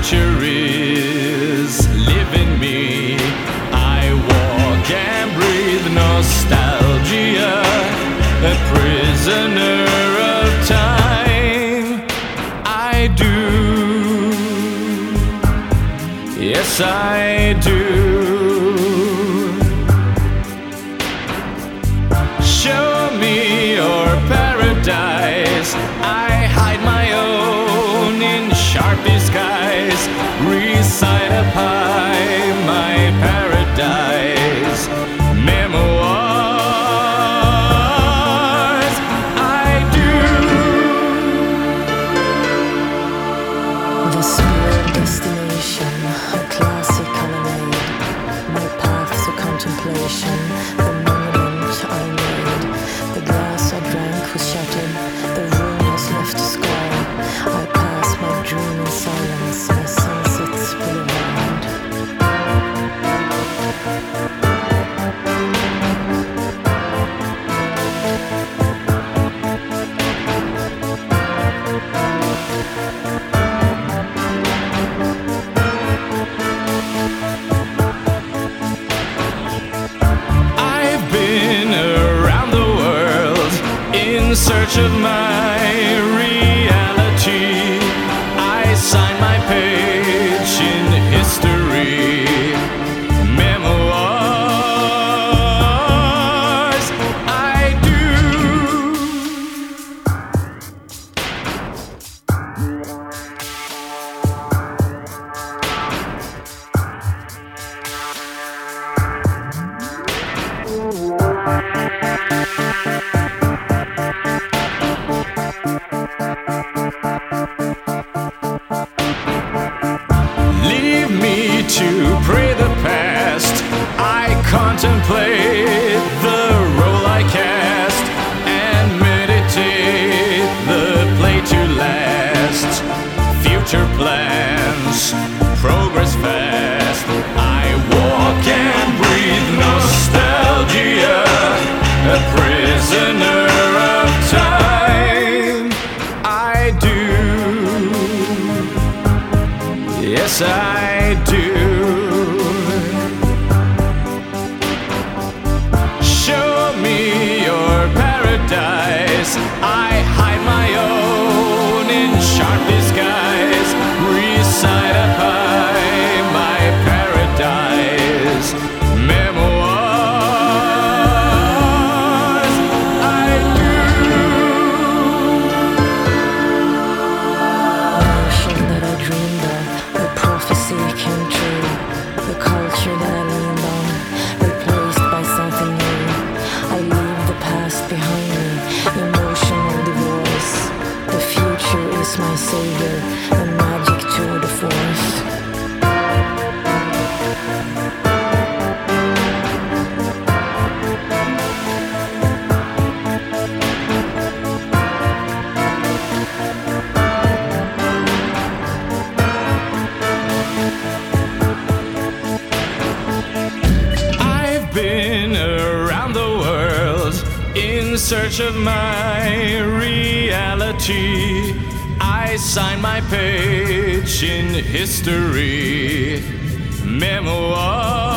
future is living me. I walk and breathe nostalgia, a prisoner of time. I do, yes I do. Show me your paradise. I hide my own in sharp disguise. Recite up high my paradise. Memoirs, I do. The spirit destination, a classic colonnade. My path to contemplation, the monument I made. The glass I drank was shattered, the room has left a scar. I pass my dream in silence, my sunsets pull around. I've been around the world in search of my reality. I sign my page in history. Memoirs, I do. Leave me to pray the past. I contemplate the role I cast and meditate the play to last. Future plans, progress fast. I walk and breathe nostalgia, a prisoner of time. I do, yes I do. Show me your paradise. I hide my own in sharp disguise. Recite up high my paradise. Memoirs, I do. Nation that I dreamed of, the prophecy came true. The culture that I leaned on, replaced by something new. I leave the past behind me, emotional divorce. The future is my savior, a magic tour de force. I've been around the world in search of my reality. I sign my page in history. Memoirs.